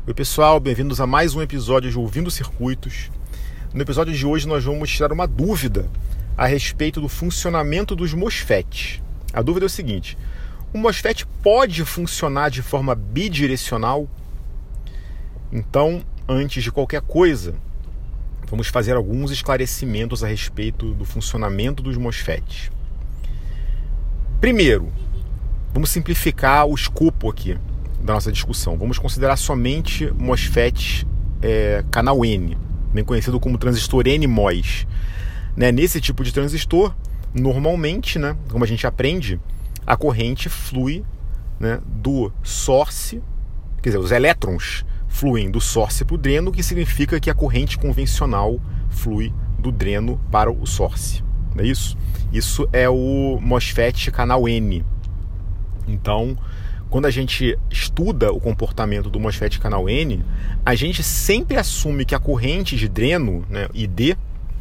Oi pessoal, bem-vindos a mais um episódio de Ouvindo Circuitos. No episódio de hoje nós vamos tirar uma dúvida a respeito do funcionamento dos MOSFETs. A dúvida é o seguinte: o MOSFET pode funcionar de forma bidirecional? Então, antes de qualquer coisa, vamos fazer alguns esclarecimentos a respeito do funcionamento dos MOSFETs. Primeiro, vamos simplificar o escopo aqui da nossa discussão. Vamos considerar somente MOSFET canal N, bem conhecido como transistor NMOS. Nesse tipo de transistor, normalmente, como a gente aprende, a corrente flui do source, quer dizer, os elétrons fluem do source para o dreno, o que significa que a corrente convencional flui do dreno para o source. Não é isso? Isso é o MOSFET canal N. Então, quando a gente estuda o comportamento do MOSFET canal N, a gente sempre assume que a corrente de dreno, ID,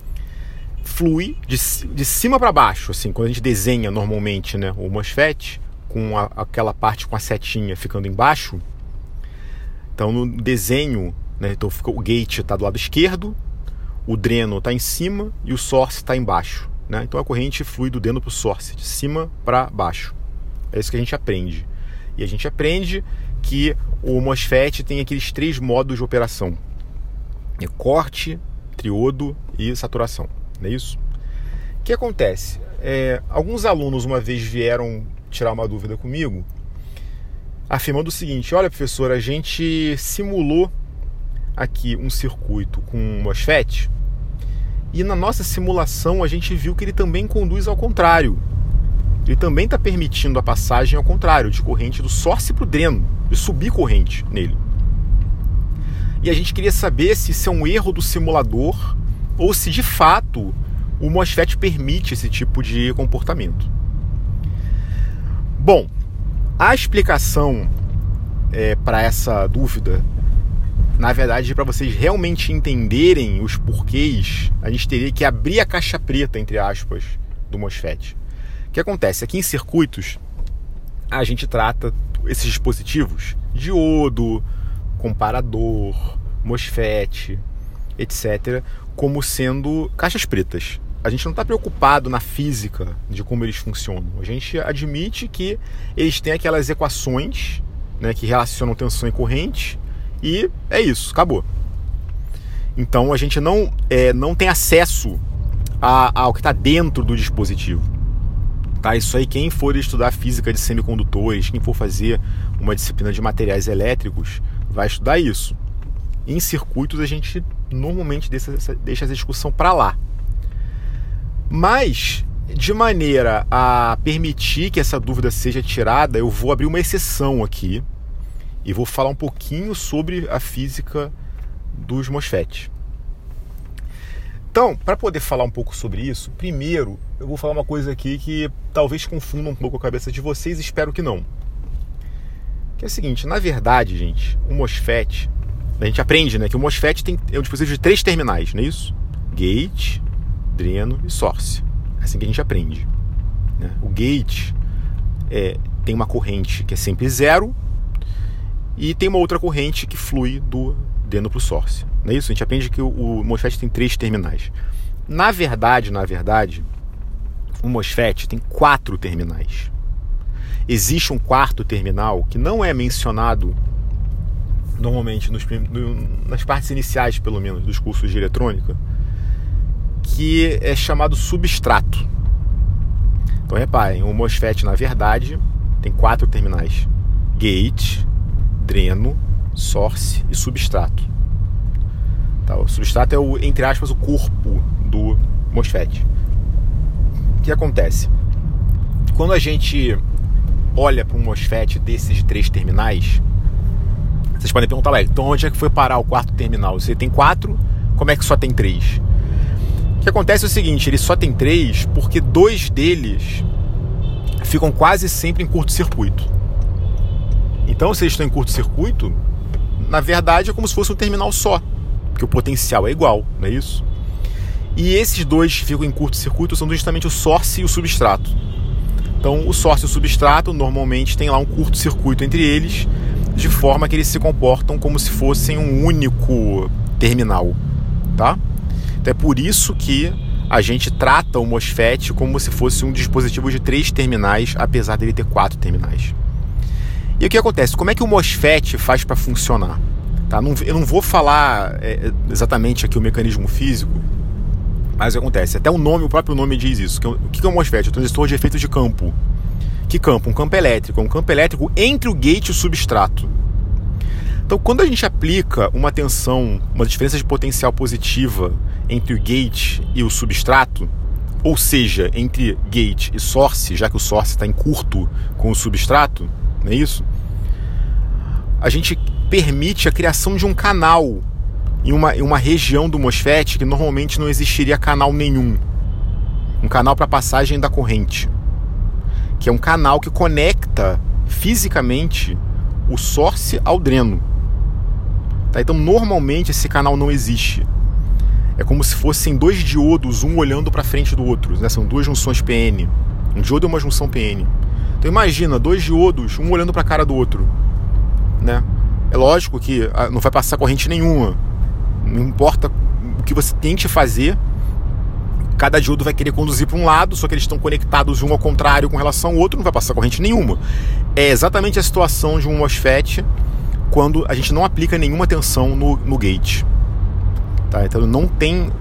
flui de cima para baixo. Assim, quando a gente desenha normalmente o MOSFET, com aquela parte com a setinha ficando embaixo. Então, no desenho, então o gate está do lado esquerdo, o dreno está em cima e o source está embaixo. Então, a corrente flui do dreno para o source, de cima para baixo. É isso que a gente aprende. E a gente aprende que o MOSFET tem aqueles 3 modos de operação: corte, triodo e saturação. Não é isso? O que acontece? Alguns alunos uma vez vieram tirar uma dúvida comigo, afirmando o seguinte: olha, professor, a gente simulou aqui um circuito com um MOSFET e na nossa simulação a gente viu que ele também conduz ao contrário. Ele também está permitindo a passagem ao contrário, de corrente do source para o dreno, de subir corrente nele. E a gente queria saber se isso é um erro do simulador ou se de fato o MOSFET permite esse tipo de comportamento. Bom, a explicação para essa dúvida, na verdade, para vocês realmente entenderem os porquês, a gente teria que abrir a caixa preta, entre aspas, do MOSFET. O que acontece? Aqui em circuitos, a gente trata esses dispositivos, diodo, comparador, MOSFET, etc., como sendo caixas pretas. A gente não está preocupado na física de como eles funcionam. A gente admite que eles têm aquelas equações que relacionam tensão e corrente, e é isso, acabou. Então a gente não tem acesso ao que está dentro do dispositivo. Isso aí, quem for estudar física de semicondutores, quem for fazer uma disciplina de materiais elétricos, vai estudar isso. Em circuitos, a gente normalmente deixa essa discussão para lá. Mas, de maneira a permitir que essa dúvida seja tirada, eu vou abrir uma exceção aqui e vou falar um pouquinho sobre a física dos MOSFETs. Então, para poder falar um pouco sobre isso, primeiro eu vou falar uma coisa aqui que talvez confunda um pouco a cabeça de vocês, espero que não. Que é o seguinte: na verdade, gente, o MOSFET, a gente aprende que o MOSFET é um dispositivo de 3 terminais, não é isso? Gate, dreno e source. É assim que a gente aprende. O gate tem uma corrente que é sempre 0 e tem uma outra corrente que flui do dreno para o source. Não é isso? A gente aprende que o MOSFET tem 3 terminais. Na verdade, o MOSFET tem 4 terminais. Existe um 4º terminal que não é mencionado normalmente nas partes iniciais, pelo menos, dos cursos de eletrônica, que é chamado substrato. Então reparem, o MOSFET, na verdade, tem 4 terminais: gate, dreno, source e substrato. O substrato é entre aspas, o corpo do MOSFET. O que acontece? Quando a gente olha para um MOSFET desses 3 terminais, vocês podem perguntar: então onde é que foi parar o 4º terminal? Você tem 4, como é que só tem 3? O que acontece é o seguinte: ele só tem 3 porque 2 deles ficam quase sempre em curto-circuito. Então, se eles estão em curto-circuito, na verdade é como se fosse um terminal só, porque o potencial é igual, não é isso? E esses 2 que ficam em curto-circuito são justamente o source e o substrato. Então, o source e o substrato normalmente tem lá um curto-circuito entre eles, de forma que eles se comportam como se fossem um único terminal, tá? Então é por isso que a gente trata o MOSFET como se fosse um dispositivo de 3 terminais, apesar dele ter 4 terminais. E o que acontece? Como é que o MOSFET faz para funcionar? Tá? Eu não vou falar exatamente aqui o mecanismo físico, mas o que acontece? Até o próprio nome diz isso. O que é um MOSFET? É um transistor de efeito de campo. Que campo? Um campo elétrico. É um campo elétrico entre o gate e o substrato. Então, quando a gente aplica uma tensão, uma diferença de potencial positiva entre o gate e o substrato, ou seja, entre gate e source, já que o source está em curto com o substrato, não é isso? A gente permite a criação de um canal em uma região do MOSFET que normalmente não existiria canal nenhum. Um canal para passagem da corrente, que é um canal que conecta fisicamente o source ao dreno. Tá? Então, normalmente, esse canal não existe. É como se fossem 2 diodos, um olhando para frente do outro, né? São 2 junções PN. Um diodo é uma junção PN. Então, imagina, 2 diodos, um olhando para a cara do outro, né? É lógico que não vai passar corrente nenhuma. Não importa o que você tente fazer, cada diodo vai querer conduzir para um lado, só que eles estão conectados um ao contrário com relação ao outro, não vai passar corrente nenhuma. É exatamente a situação de um MOSFET quando a gente não aplica nenhuma tensão no gate. Tá? Então não tem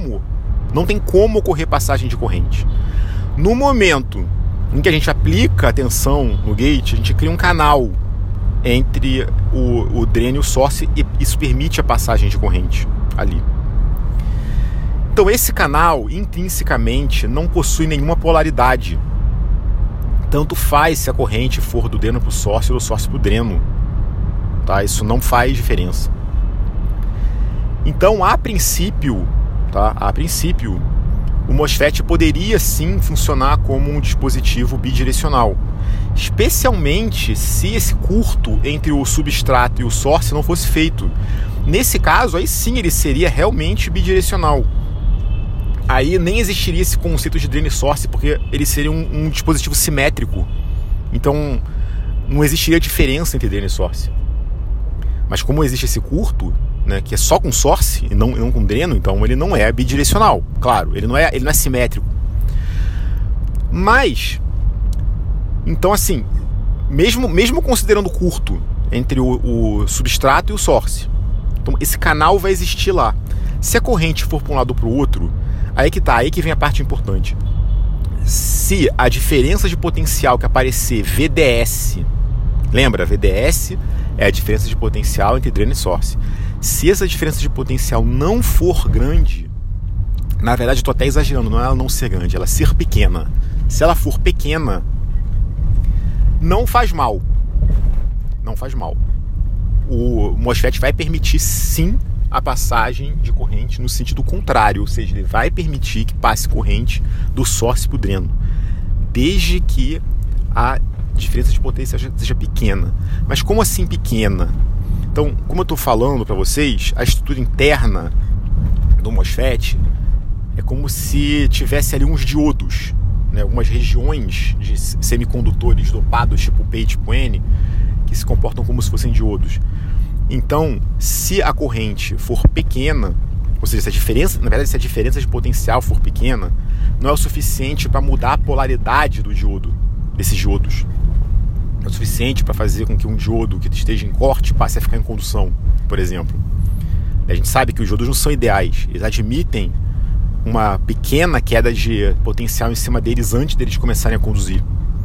como ocorrer passagem de corrente. No momento em que a gente aplica a tensão no gate, a gente cria um canal entre o dreno e o source, e isso permite a passagem de corrente ali. Então esse canal intrinsecamente não possui nenhuma polaridade. Tanto faz se a corrente for do dreno para o source ou do source para o dreno. Tá? Isso não faz diferença. Então, a princípio, o MOSFET poderia sim funcionar como um dispositivo bidirecional, especialmente se esse curto entre o substrato e o source não fosse feito. Nesse caso, aí sim ele seria realmente bidirecional. Aí nem existiria esse conceito de dreno e source, porque ele seria um dispositivo simétrico. Então, não existiria diferença entre dreno e source. Mas como existe esse curto, né, que é só com source e não com dreno, então ele não é bidirecional. Claro, ele não é simétrico. Mas, então assim, mesmo considerando curto entre o substrato e o source, então esse canal vai existir lá. Se a corrente for para um lado ou para o outro, aí que vem a parte importante. Se a diferença de potencial que aparecer VDS, lembra, VDS é a diferença de potencial entre dreno e source. Se essa diferença de potencial não for grande, na verdade eu estou até exagerando, não é ela não ser grande, ela ser pequena. Se ela for pequena, não faz mal. Não faz mal. O MOSFET vai permitir sim a passagem de corrente no sentido contrário, ou seja, ele vai permitir que passe corrente do source para o dreno, desde que a diferença de potência seja pequena. Mas como assim pequena? Então, como eu estou falando para vocês, a estrutura interna do MOSFET é como se tivesse ali uns diodos, né, algumas regiões de semicondutores dopados tipo P e tipo N, que se comportam como se fossem diodos. Então, se a corrente for pequena, ou seja, se a diferença de potencial for pequena, não é o suficiente para mudar a polaridade do diodo, desses diodos. É o suficiente para fazer com que um diodo que esteja em corte passe a ficar em condução, por exemplo. A gente sabe que os diodos não são ideais, eles admitem uma pequena queda de potencial em cima deles antes deles começarem a conduzir.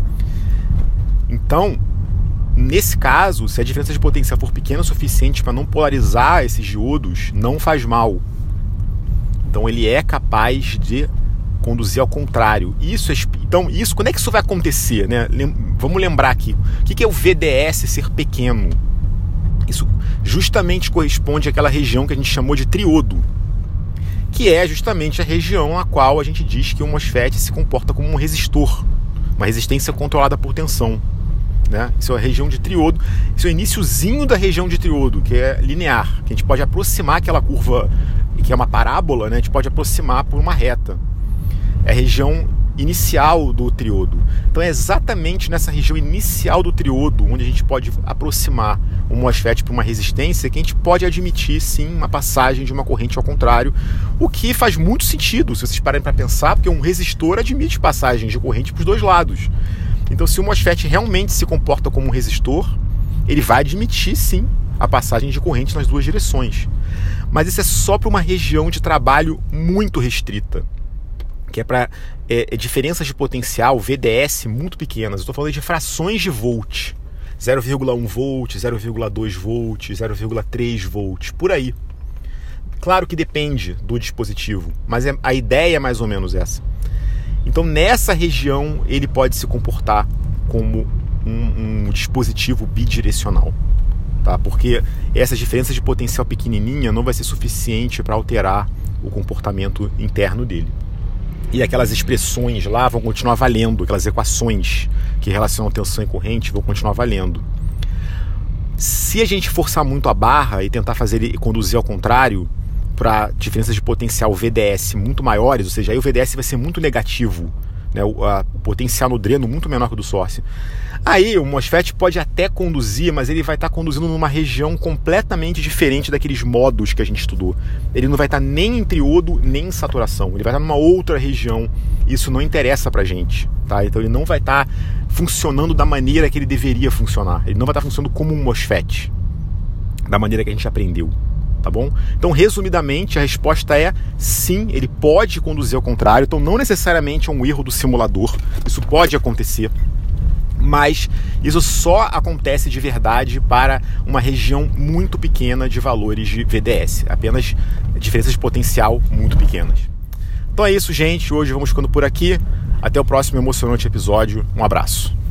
Então, nesse caso, se a diferença de potencial for pequena o suficiente para não polarizar esses diodos, não faz mal. Então ele é capaz de conduzir ao contrário. Então, quando é que isso vai acontecer, né? Vamos lembrar aqui. O que é o VDS ser pequeno? Isso justamente corresponde àquela região que a gente chamou de triodo, que é justamente a região na qual a gente diz que o MOSFET se comporta como um resistor, uma resistência controlada por tensão. Né? Isso é a região de triodo, isso é o iniciozinho da região de triodo, que é linear, que a gente pode aproximar aquela curva, que é uma parábola, né? A gente pode aproximar por uma reta. É a região inicial do triodo. Então é exatamente nessa região inicial do triodo onde a gente pode aproximar o MOSFET para uma resistência que a gente pode admitir sim uma passagem de uma corrente ao contrário, o que faz muito sentido se vocês pararem para pensar, porque um resistor admite passagens de corrente para os dois lados. Então se o MOSFET realmente se comporta como um resistor, ele vai admitir sim a passagem de corrente nas duas direções. Mas isso é só para uma região de trabalho muito restrita, que é para diferenças de potencial, VDS, muito pequenas. Eu estou falando de frações de volt, 0,1 volt, 0,2 volt, 0,3 volt, por aí. Claro que depende do dispositivo, mas a ideia é mais ou menos essa. Então nessa região ele pode se comportar como um dispositivo bidirecional, tá? Porque essas diferenças de potencial pequenininha não vai ser suficiente para alterar o comportamento interno dele. E aquelas expressões lá vão continuar valendo, aquelas equações que relacionam tensão e corrente vão continuar valendo. Se a gente forçar muito a barra e tentar fazer ele conduzir ao contrário, para diferenças de potencial VDS muito maiores, ou seja, aí o VDS vai ser muito negativo, né, o potencial no dreno muito menor que o do source. Aí o MOSFET pode até conduzir, mas ele vai estar conduzindo numa região completamente diferente daqueles modos que a gente estudou. Ele não vai estar nem em triodo, nem em saturação. Ele vai estar numa outra região. Isso não interessa pra gente, tá? Então ele não vai estar funcionando da maneira que ele deveria funcionar. Ele não vai estar funcionando como um MOSFET, da maneira que a gente aprendeu. Tá bom? Então, resumidamente, a resposta é sim, ele pode conduzir ao contrário. Então, não necessariamente é um erro do simulador. Isso pode acontecer. Mas isso só acontece de verdade para uma região muito pequena de valores de VDS. Apenas diferenças de potencial muito pequenas. Então é isso, gente. Hoje vamos ficando por aqui. Até o próximo emocionante episódio. Um abraço.